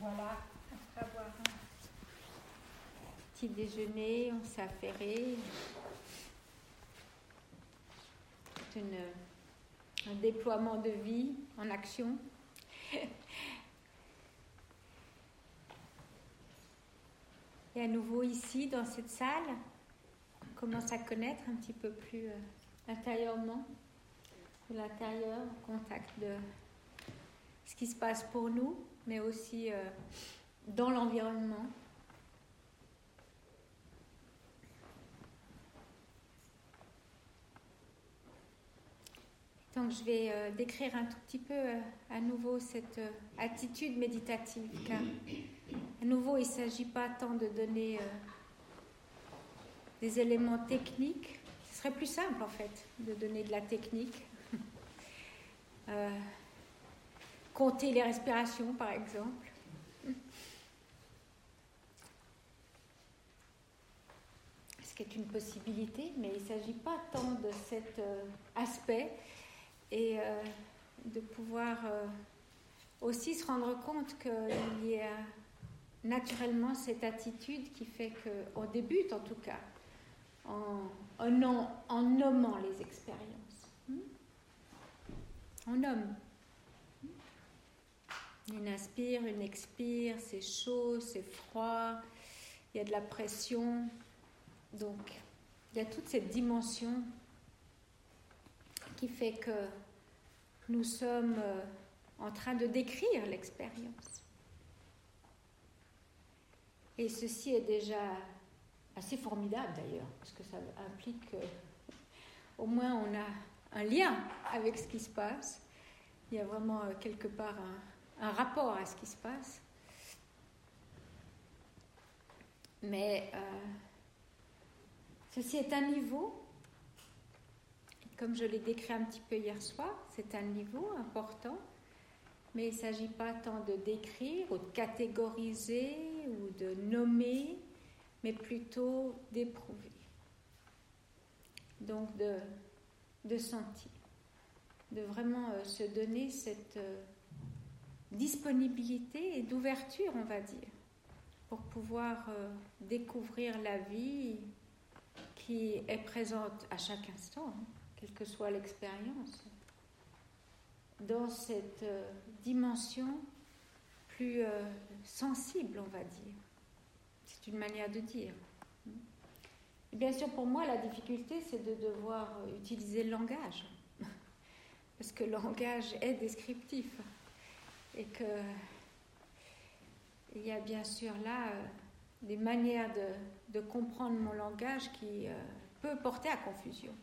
Voilà, après avoir un petit déjeuner, on s'est affairé. C'est un déploiement de vie en action. Et à nouveau ici, dans cette salle, on commence à connaître un petit peu plus intérieurement, de l'intérieur, au contact de ce qui se passe pour nous, mais aussi dans l'environnement. Donc je vais décrire un tout petit peu à nouveau cette attitude méditative, car à nouveau il ne s'agit pas tant de donner des éléments techniques, ce serait plus simple en fait de donner de la technique, compter les respirations par exemple. Ce qui est une possibilité, mais il ne s'agit pas tant de cet aspect et de pouvoir aussi se rendre compte qu'il y a naturellement cette attitude qui fait qu'on débute en tout cas en nommant les expériences. On nomme. Une inspire, une expire, c'est chaud, c'est froid, il y a de la pression. Donc, il y a toute cette dimension qui fait que nous sommes en train de décrire l'expérience. Et ceci est déjà assez formidable d'ailleurs, parce que ça implique qu'au moins on a un lien avec ce qui se passe. Il y a vraiment quelque part un rapport à ce qui se passe. Mais ceci est un niveau, comme je l'ai décrit un petit peu hier soir, c'est un niveau important, mais il ne s'agit pas tant de décrire ou de catégoriser ou de nommer, mais plutôt d'éprouver. Donc de sentir, de vraiment se donner cette disponibilité et d'ouverture, on va dire, pour pouvoir découvrir la vie qui est présente à chaque instant, quelle que soit l'expérience, dans cette dimension plus sensible, on va dire. C'est une manière de dire. Et bien sûr, pour moi, la difficulté, c'est de devoir utiliser le langage, parce que le langage est descriptif, et que il y a bien sûr là des manières de comprendre mon langage qui peut porter à confusion.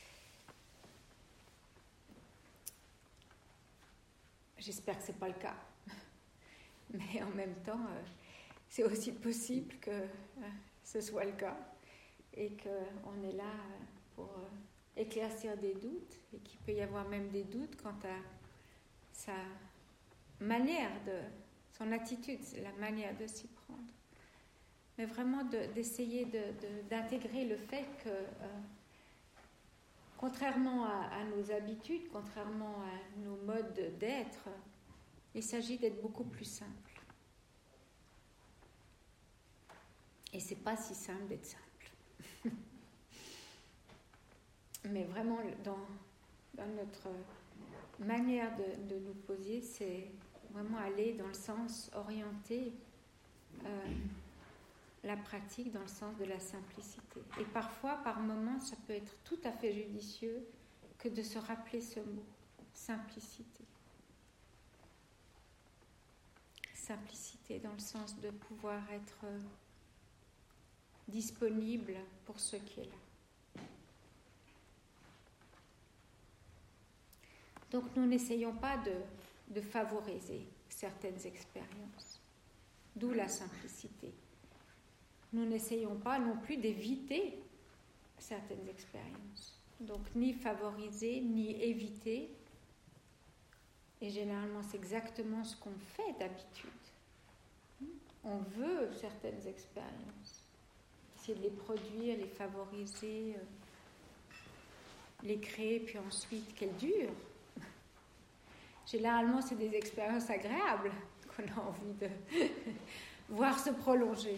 J'espère que ce n'est pas le cas. Mais en même temps, c'est aussi possible que ce soit le cas et qu'on est là pour éclaircir des doutes et qu'il peut y avoir même des doutes quant à sa manière son attitude, la manière de s'y prendre. Mais vraiment d'essayer d'intégrer le fait que, contrairement à nos habitudes, contrairement à nos modes d'être, il s'agit d'être beaucoup plus simple. Et c'est pas si simple d'être simple. Mais vraiment, dans notre manière de nous poser, c'est vraiment aller dans le sens orienté la pratique dans le sens de la simplicité. Et parfois, par moments, ça peut être tout à fait judicieux que de se rappeler ce mot, simplicité. Simplicité dans le sens de pouvoir être disponible pour ce qui est là. Donc nous n'essayons pas de favoriser certaines expériences, d'où la simplicité. Nous n'essayons pas non plus d'éviter certaines expériences. Donc ni favoriser, ni éviter. Et généralement, c'est exactement ce qu'on fait d'habitude. On veut certaines expériences. Essayer de les produire, les favoriser, les créer, puis ensuite qu'elles durent. Généralement, c'est des expériences agréables qu'on a envie de voir se prolonger.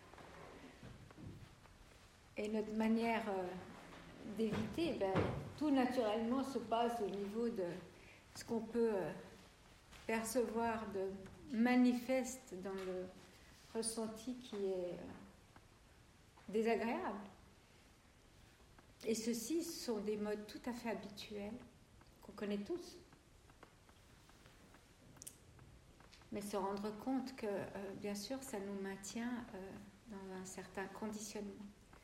Et notre manière d'éviter, tout naturellement se passe au niveau de ce qu'on peut percevoir de manifeste dans le ressenti qui est désagréable. Et ceux-ci sont des modes tout à fait habituels qu'on connaît tous. Mais se rendre compte que, bien sûr, ça nous maintient dans un certain conditionnement.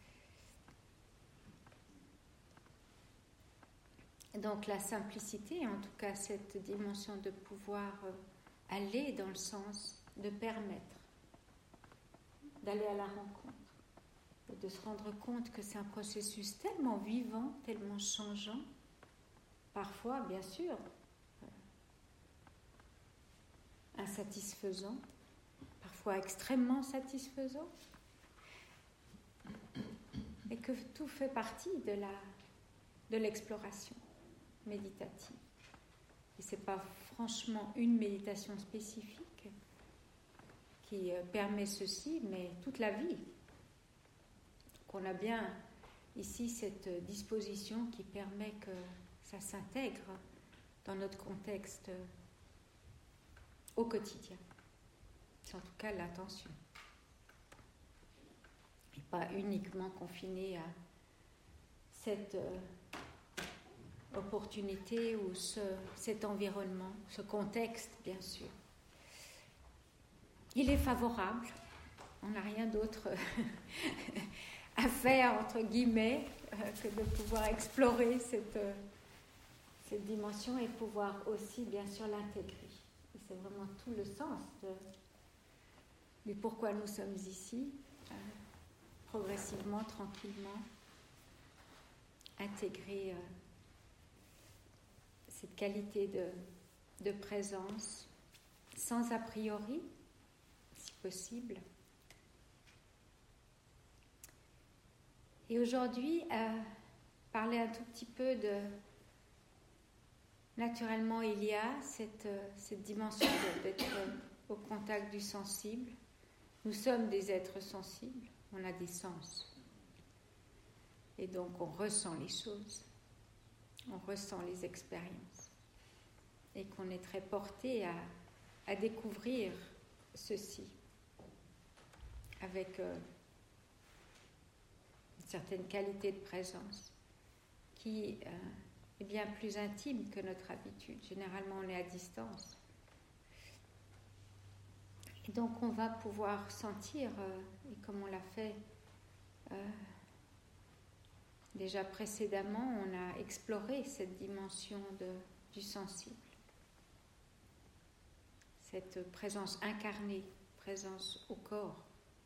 Donc la simplicité, en tout cas cette dimension de pouvoir aller dans le sens de permettre d'aller à la rencontre, et de se rendre compte que c'est un processus tellement vivant, tellement changeant, parfois, bien sûr, insatisfaisant, parfois extrêmement satisfaisant, et que tout fait partie de l'exploration méditative. Et ce n'est pas franchement une méditation spécifique qui permet ceci, mais toute la vie. On a bien ici cette disposition qui permet que ça s'intègre dans notre contexte au quotidien. C'est en tout cas l'intention. Et pas uniquement confiné à cette opportunité ou cet environnement, ce contexte, bien sûr. Il est favorable. On n'a rien d'autre à faire, entre guillemets, que de pouvoir explorer cette dimension et pouvoir aussi, bien sûr, l'intégrer. Et c'est vraiment tout le sens du pourquoi nous sommes ici, progressivement, tranquillement, intégrer cette qualité de présence, sans a priori, si possible. Et aujourd'hui, parler un tout petit peu de... Naturellement, il y a cette dimension d'être au contact du sensible. Nous sommes des êtres sensibles, on a des sens. Et donc, on ressent les choses, on ressent les expériences. Et qu'on est très porté à découvrir ceci avec... certaine qualité de présence qui est bien plus intime que notre habitude. Généralement, on est à distance. Et donc, on va pouvoir sentir, et comme on l'a fait déjà précédemment, on a exploré cette dimension du sensible. Cette présence incarnée, présence au corps.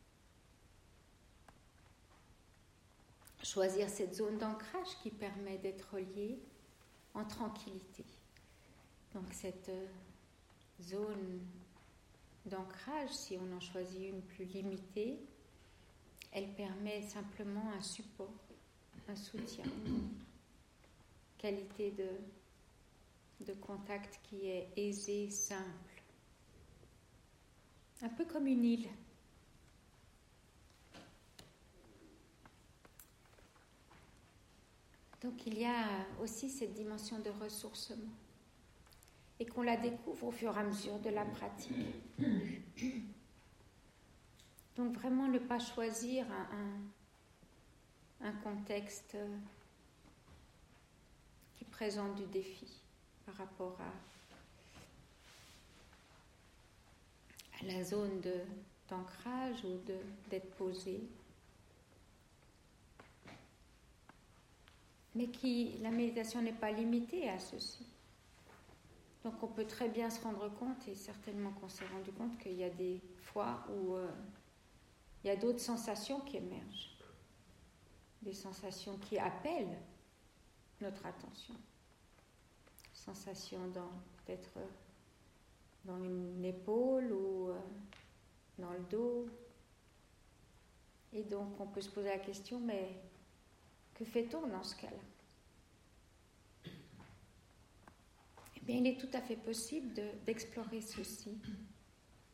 Choisir cette zone d'ancrage qui permet d'être lié en tranquillité. Donc cette zone d'ancrage, si on en choisit une plus limitée, elle permet simplement un support, un soutien, qualité de contact qui est aisée, simple, un peu comme une île. Donc il y a aussi cette dimension de ressourcement et qu'on la découvre au fur et à mesure de la pratique. Donc vraiment ne pas choisir un contexte qui présente du défi par rapport à la zone d'ancrage ou d'être posé. Mais la méditation n'est pas limitée à ceci. Donc on peut très bien se rendre compte, et certainement qu'on s'est rendu compte qu'il y a des fois où il y a d'autres sensations qui émergent, des sensations qui appellent notre attention. Sensations peut-être dans une épaule ou dans le dos. Et donc on peut se poser la question, mais que fait-on dans ce cas-là ? Eh bien, il est tout à fait possible d'explorer ceci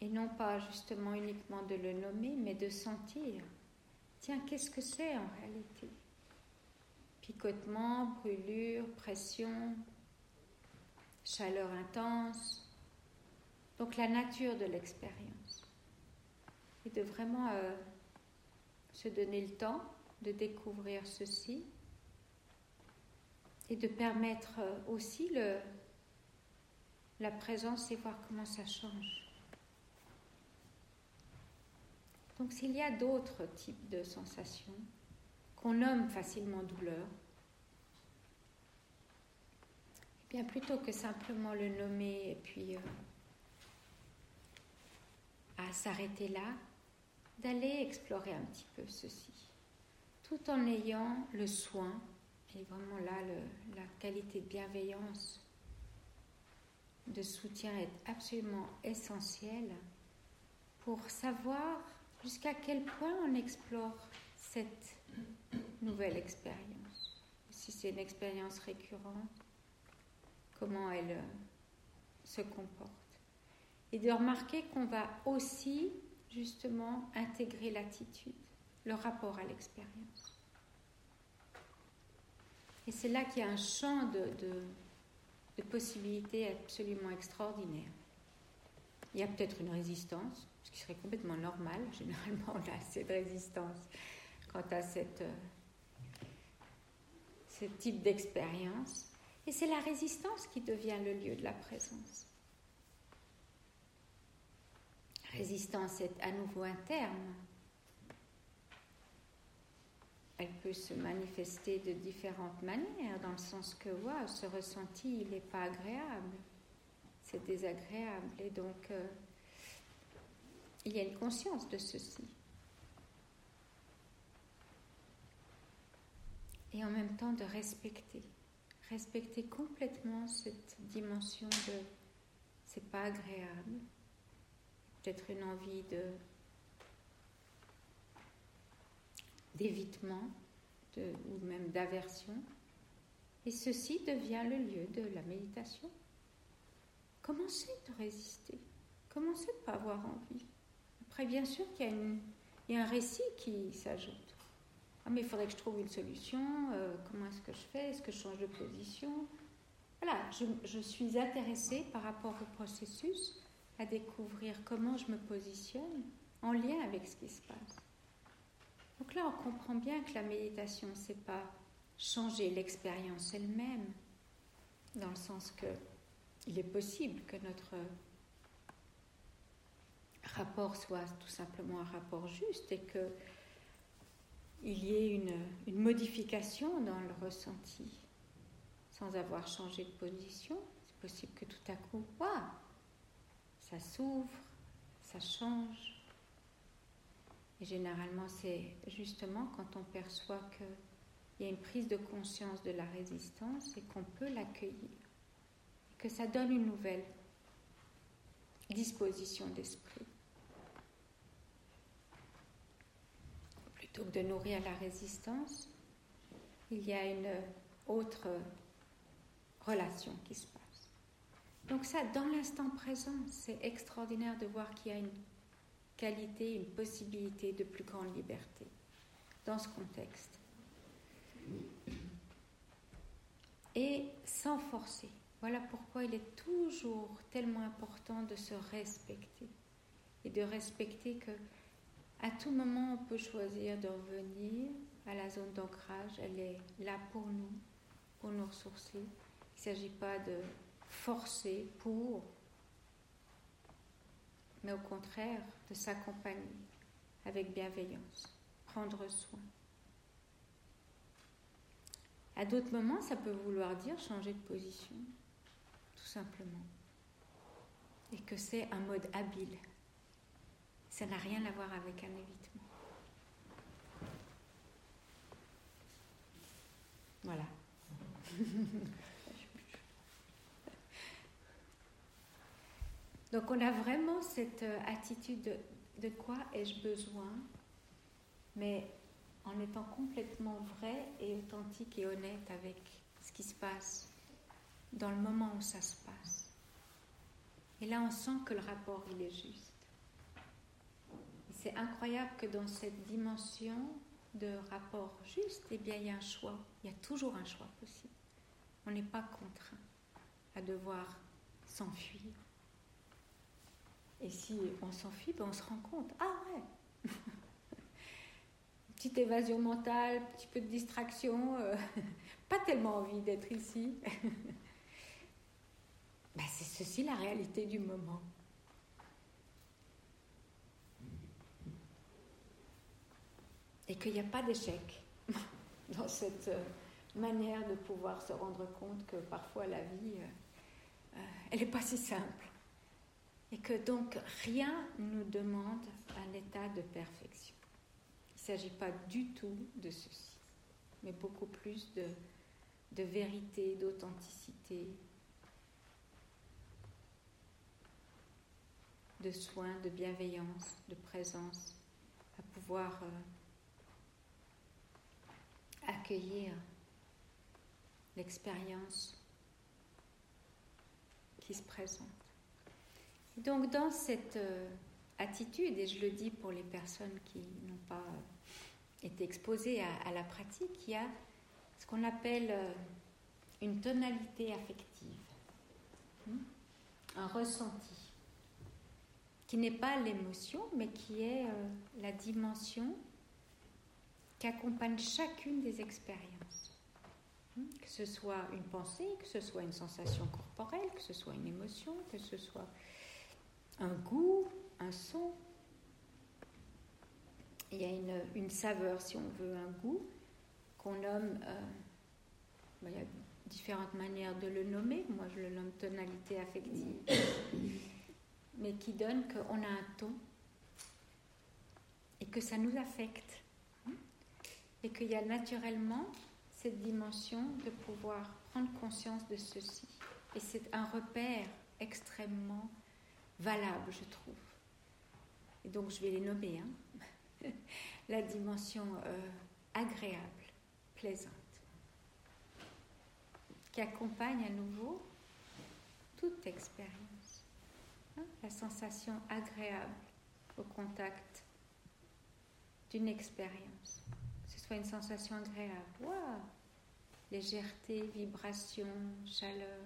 Et non pas justement uniquement de le nommer, mais de sentir. Tiens, qu'est-ce que c'est en réalité? Picotement, brûlure, pression, chaleur intense. Donc la nature de l'expérience. Et de vraiment se donner le temps de découvrir ceci et de permettre aussi la présence et voir comment ça change. Donc s'il y a d'autres types de sensations qu'on nomme facilement douleur, eh bien plutôt que simplement le nommer et puis à s'arrêter là, d'aller explorer un petit peu ceci, tout en ayant le soin, et vraiment là la qualité de bienveillance, de soutien est absolument essentielle pour savoir jusqu'à quel point on explore cette nouvelle expérience. Si c'est une expérience récurrente, comment elle se comporte. Et de remarquer qu'on va aussi, justement, intégrer l'attitude, le rapport à l'expérience. Et c'est là qu'il y a un champ de possibilités absolument extraordinaire. Il y a peut-être une résistance, ce qui serait complètement normal. Généralement, on a assez de résistance quant à ce type d'expérience. Et c'est la résistance qui devient le lieu de la présence. La résistance est à nouveau interne. Elle peut se manifester de différentes manières, dans le sens que, ce ressenti, il n'est pas agréable. C'est désagréable. Et donc, il y a une conscience de ceci. Et en même temps de respecter complètement cette dimension de c'est pas agréable, peut-être une envie d'évitement ou même d'aversion, et ceci devient le lieu de la méditation. Commencez de résister, commencez de ne pas avoir envie. Après, bien sûr qu'il y a un récit qui s'ajoute. Ah, mais il faudrait que je trouve une solution, comment est-ce que je fais, est-ce que je change de position? Voilà, je suis intéressée par rapport au processus à découvrir comment je me positionne en lien avec ce qui se passe. Donc là, on comprend bien que la méditation, c'est pas changer l'expérience elle-même, dans le sens que il est possible que notre rapport soit tout simplement un rapport juste et qu'il y ait une modification dans le ressenti sans avoir changé de position. C'est possible que tout à coup, ça s'ouvre, ça change. Et généralement, c'est justement quand on perçoit qu'il y a une prise de conscience de la résistance et qu'on peut l'accueillir, que ça donne une nouvelle disposition d'esprit. Plutôt que de nourrir la résistance, il y a une autre relation qui se passe. Donc ça, dans l'instant présent, c'est extraordinaire de voir qu'il y a une qualité, une possibilité de plus grande liberté dans ce contexte. Et sans forcer. Voilà pourquoi il est toujours tellement important de se respecter et de respecter que à tout moment on peut choisir de revenir à la zone d'ancrage. Elle est là pour nous ressourcer. Il ne s'agit pas de forcer mais au contraire de s'accompagner avec bienveillance, prendre soin. À d'autres moments, ça peut vouloir dire changer de position, tout simplement. Et que c'est un mode habile. Ça n'a rien à voir avec un évitement. Voilà. Donc on a vraiment cette attitude de quoi ai-je besoin, mais en étant complètement vrai et authentique et honnête avec ce qui se passe dans le moment où ça se passe. Et là, on sent que le rapport, il est juste. c'est incroyable que dans cette dimension de rapport juste, eh bien, il y a un choix. Il y a toujours un choix possible. On n'est pas contraint à devoir s'enfuir. Et si on s'enfuit, ben on se rend compte. Ah ouais. Petite évasion mentale, un petit peu de distraction, pas tellement envie d'être ici. Ben, c'est ceci la réalité du moment. Et qu'il n'y a pas d'échec dans cette manière de pouvoir se rendre compte que parfois la vie, elle n'est pas si simple. Et que donc rien ne nous demande un état de perfection. Il ne s'agit pas du tout de ceci, mais beaucoup plus de vérité, d'authenticité, de soin, de bienveillance, de présence, à pouvoir accueillir l'expérience qui se présente. Donc dans cette attitude, et je le dis pour les personnes qui n'ont pas été exposées à la pratique, il y a ce qu'on appelle une tonalité affective, un ressenti, qui n'est pas l'émotion, mais qui est la dimension qui accompagne chacune des expériences. Que ce soit une pensée, que ce soit une sensation corporelle, que ce soit une émotion, que ce soit un goût, un son. Il y a une saveur, si on veut, un goût, qu'on nomme, il y a différentes manières de le nommer, moi je le nomme tonalité affective, mais qui donne qu'on a un ton et que ça nous affecte. Et qu'il y a naturellement cette dimension de pouvoir prendre conscience de ceci. Et c'est un repère extrêmement valable, je trouve. Et donc, je vais les nommer. La dimension agréable, plaisante, qui accompagne à nouveau toute expérience. La sensation agréable au contact d'une expérience. Que ce soit une sensation agréable. Waouh! Légèreté, vibration, chaleur.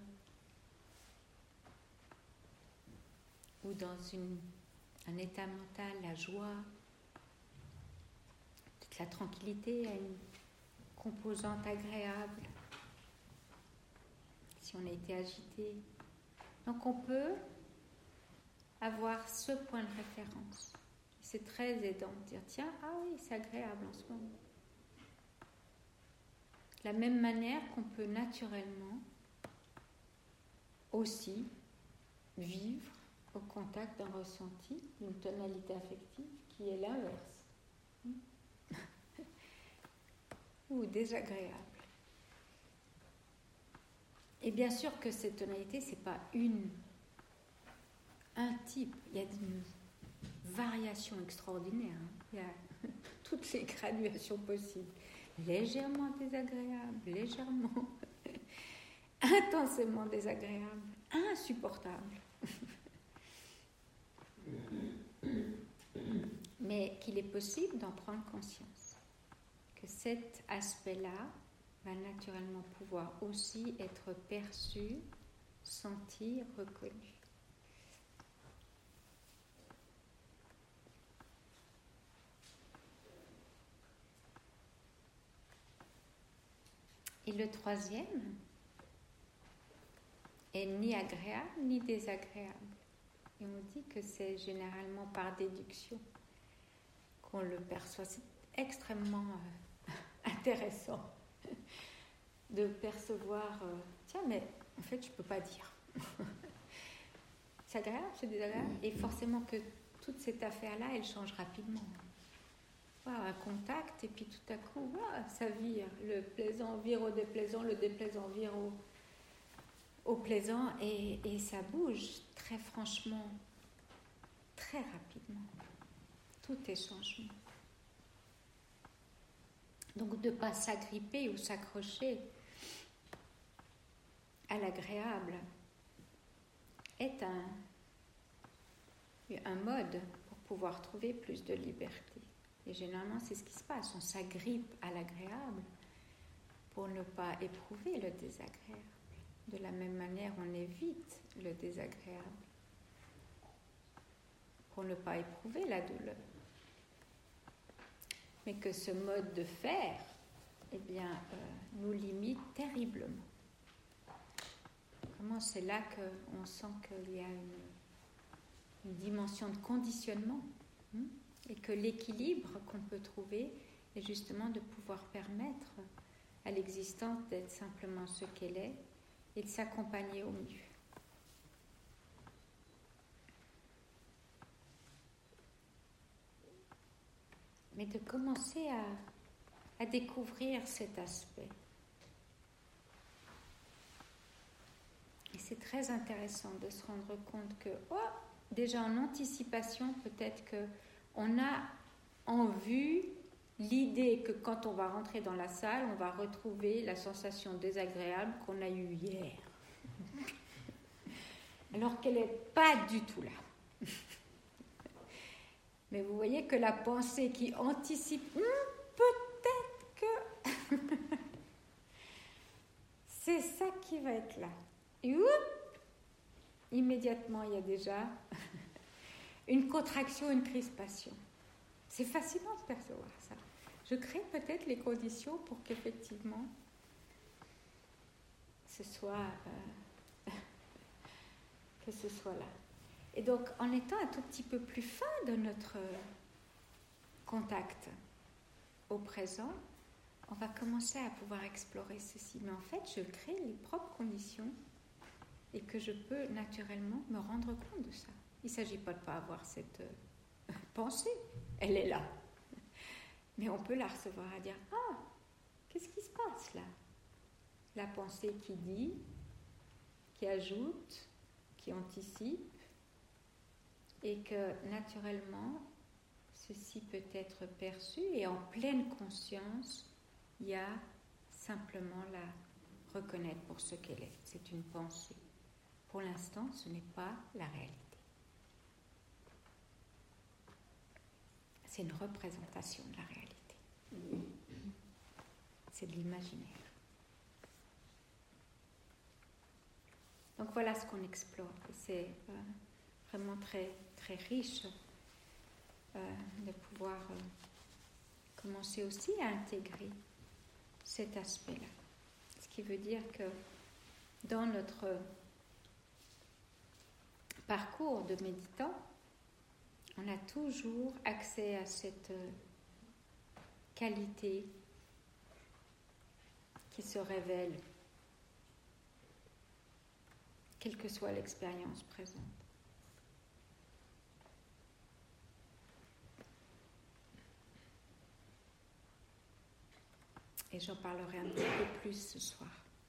Ou dans un état mental, la joie, toute la tranquillité a une composante agréable. Si on a été agité. Donc on peut avoir ce point de référence. C'est très aidant de dire, tiens, ah oui, c'est agréable en ce moment. De la même manière qu'on peut naturellement aussi vivre au contact d'un ressenti, d'une tonalité affective qui est l'inverse. Ou désagréable. Et bien sûr que cette tonalité, ce n'est pas un type. Il y a une variation extraordinaire. Il y a toutes les graduations possibles. Légèrement désagréable, légèrement intensément désagréable, insupportable. Mais qu'il est possible d'en prendre conscience. Que cet aspect-là va naturellement pouvoir aussi être perçu, senti, reconnu. Et le troisième est ni agréable ni désagréable. Et on dit que c'est généralement par déduction qu'on le perçoit. C'est extrêmement intéressant de percevoir, tiens, mais en fait, je ne peux pas dire. C'est agréable, c'est désagréable. Et forcément que toute cette affaire-là, elle change rapidement. Un contact, et puis tout à coup, ça vire. Le plaisant vire au déplaisant, le déplaisant vire au plaisant, et ça bouge très franchement, très rapidement. Tout est changement. Donc de ne pas s'agripper ou s'accrocher à l'agréable est un mode pour pouvoir trouver plus de liberté. Et généralement, c'est ce qui se passe. On s'agrippe à l'agréable pour ne pas éprouver le désagréable. De la même manière, on évite le désagréable pour ne pas éprouver la douleur. Mais que ce mode de faire, eh bien, nous limite terriblement. Vraiment, c'est là qu'on sent qu'il y a une dimension de conditionnement, et que l'équilibre qu'on peut trouver est justement de pouvoir permettre à l'existence d'être simplement ce qu'elle est et de s'accompagner au mieux. Mais de commencer à découvrir cet aspect. Et c'est très intéressant de se rendre compte que, déjà en anticipation, peut-être qu'on a en vue l'idée que quand on va rentrer dans la salle, on va retrouver la sensation désagréable qu'on a eue hier. Alors qu'elle n'est pas du tout là. Mais vous voyez que la pensée qui anticipe, peut-être que c'est ça qui va être là. Et immédiatement, il y a déjà une contraction, une crispation. C'est fascinant de percevoir ça. Je crée peut-être les conditions pour qu'effectivement, que ce soit là. Et donc, en étant un tout petit peu plus fin de notre contact au présent, on va commencer à pouvoir explorer ceci. Mais en fait, je crée les propres conditions et que je peux naturellement me rendre compte de ça. Il ne s'agit pas de ne pas avoir cette pensée. Elle est là. Mais on peut la recevoir à dire, qu'est-ce qui se passe là? La pensée qui dit, qui ajoute, qui anticipe, et que naturellement, ceci peut être perçu, et en pleine conscience, il y a simplement la reconnaître pour ce qu'elle est. C'est une pensée. Pour l'instant, ce n'est pas la réalité. C'est une représentation de la réalité. C'est de l'imaginaire. Donc voilà ce qu'on explore. C'est vraiment très, très riche de pouvoir commencer aussi à intégrer cet aspect-là. Ce qui veut dire que dans notre parcours de méditant, on a toujours accès à cette qualité qui se révèle, quelle que soit l'expérience présente. Et j'en parlerai un petit peu plus ce soir.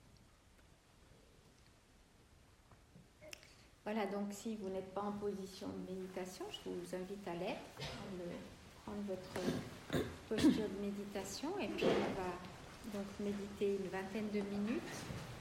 Voilà, donc si vous n'êtes pas en position de méditation, je vous invite à l'être, à prendre votre posture de méditation, et puis on va donc méditer une vingtaine de minutes.